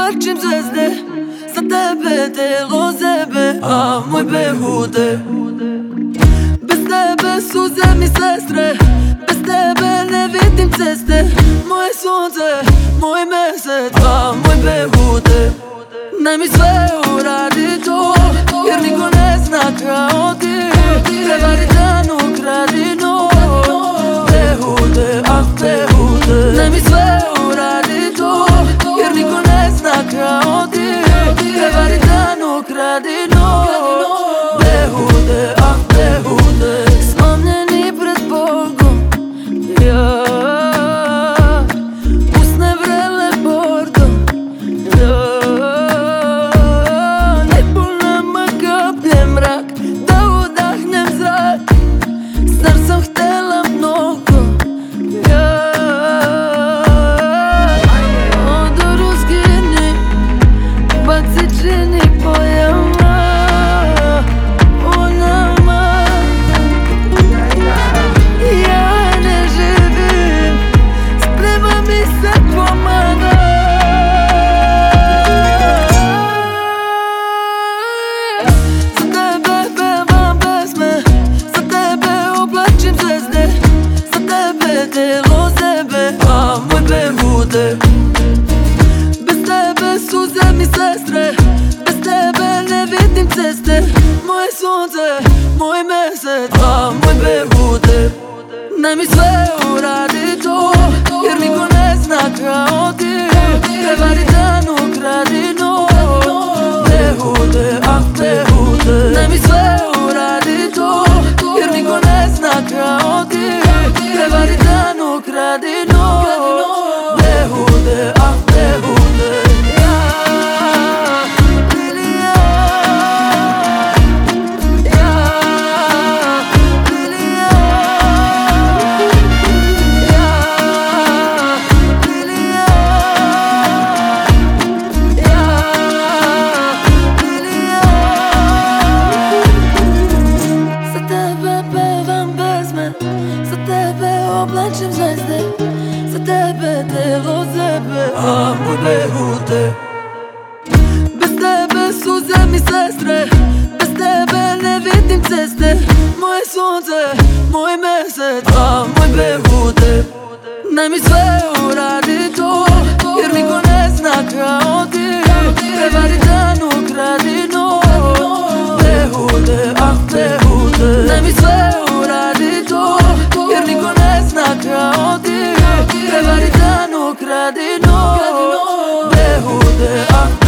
oblačim zvezde, za tebe telo zebe, a moj behude. Bez tebe suze mi sestre, bez tebe ne vidim ceste. Moje sunce, moj mesec, a moj behude. Daj mi sve uradi to, jer niko ne zna kao ti. Prevari dan, ukradi noć, behude, ah behude. Daj mi sve uradi to, jer niko ne zna kao ti. Prevari dan, ukradi noć, behude, ah behude. Slomljeni pred Bogom, ja, usne vrele bordo, ja. Zar sam htela mnogo, ja. Odoru zgini, baci čini pojama o nama. Ja ne živim, sprema mi se pomaga. Za tebe pevam pesme, za tebe oblačim zvezde, za tebe telo zebe, a moj behude. Bez tebe suze mi sestre, bez tebe ne vidim ceste. Moje sunce, moj mesec, a moj behude. Daj mi sve uradi to, jer niko ne zna kao ti. Prevari dan, ukradi noć, behude, ah behude. Daj mi sve uradi to, jer niko ne zna kao ti. Prevari dan, ukradi noć, behude, ah behude. Za tebe oblačim zvezde, za tebe telo zebe, a moj behude. Bez tebe suze mi sestre, bez tebe ne vidim ceste. Moje sunce, moj mesec, a moj behude. Daj mi sve uradi to, jer niko ne zna kao ti. Prevari dan, ukradi noć, behude, ah behude. Daj mi sve uradi to, jer niko ne zna kao ti. Prevari dan, ukradi noć, behude, ah